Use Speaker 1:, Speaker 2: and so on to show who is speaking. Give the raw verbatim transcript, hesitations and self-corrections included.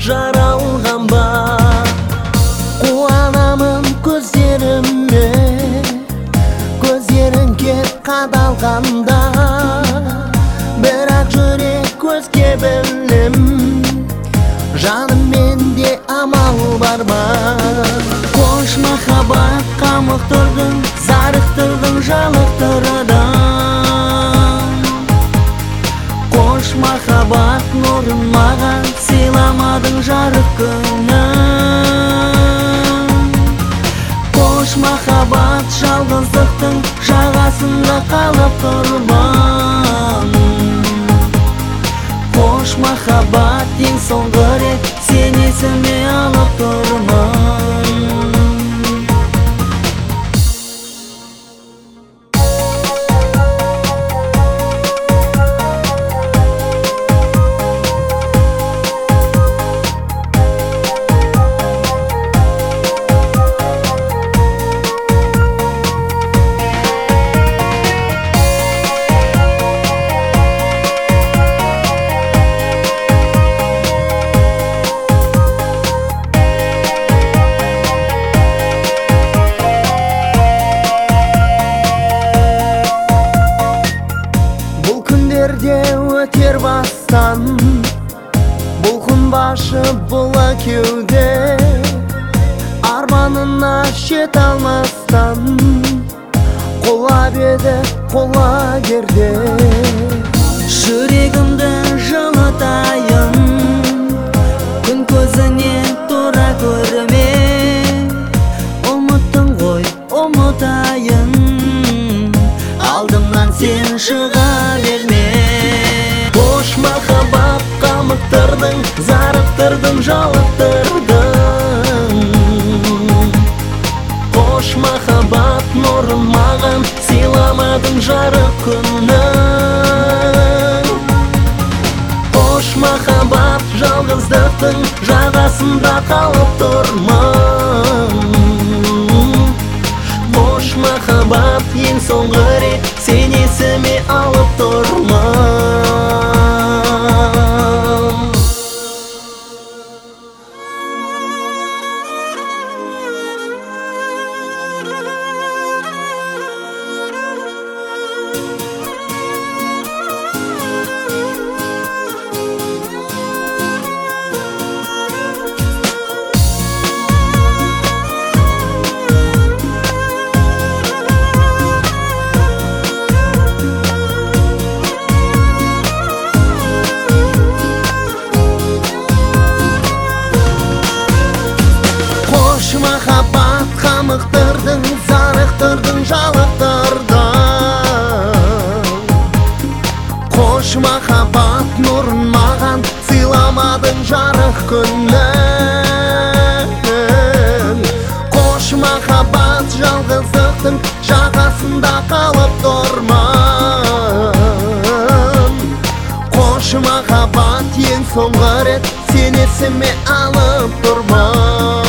Speaker 1: жаралған ба? Қуанамын көздеріме, көздерің кеп қадалғанда, бірақ жүрек көзге білем, жаным менде амал бар ма? Қош махаббат, қамықтырдың, зарықтырдың, жалықтырдың. Қош махаббат, нұрын маған сыйламадың жарық күнін. Қош махаббат, жалғыздықтың жағасында қалып тұрмын. Қош махаббат, ең соңғы рет сен есіме алып тұрмын. Өтер бастан бұл күн башы бұла кеуде, арманына жете алмастан құлап еді құлагерде. Жүрегімді жылытайын, күн көзіне тура көрме, ұмыттың ғой ұмытайын, алдымнан сен шыға берме. Қош махаббат, қамықтырдың, зарықтырдың, жалықтырдың. Қош махаббат, нұрын маған сыйламадың жарық күнін. Қош махаббат, жалғыздықтың жағасында қалып тұрмын. Қош махаббат, ең соңғы рет сен есіме алып тұрмын. Махаббат, қамықтырдың, зарықтырдың, жалықтырдың. Қош махаббат, нұрын маған сыйламадың жарық күнін. Қош махаббат, жалғыздықтың жағасында қалып тұрмын. Қош махаббат, ең соңғы рет сен есіме алып тұрмын.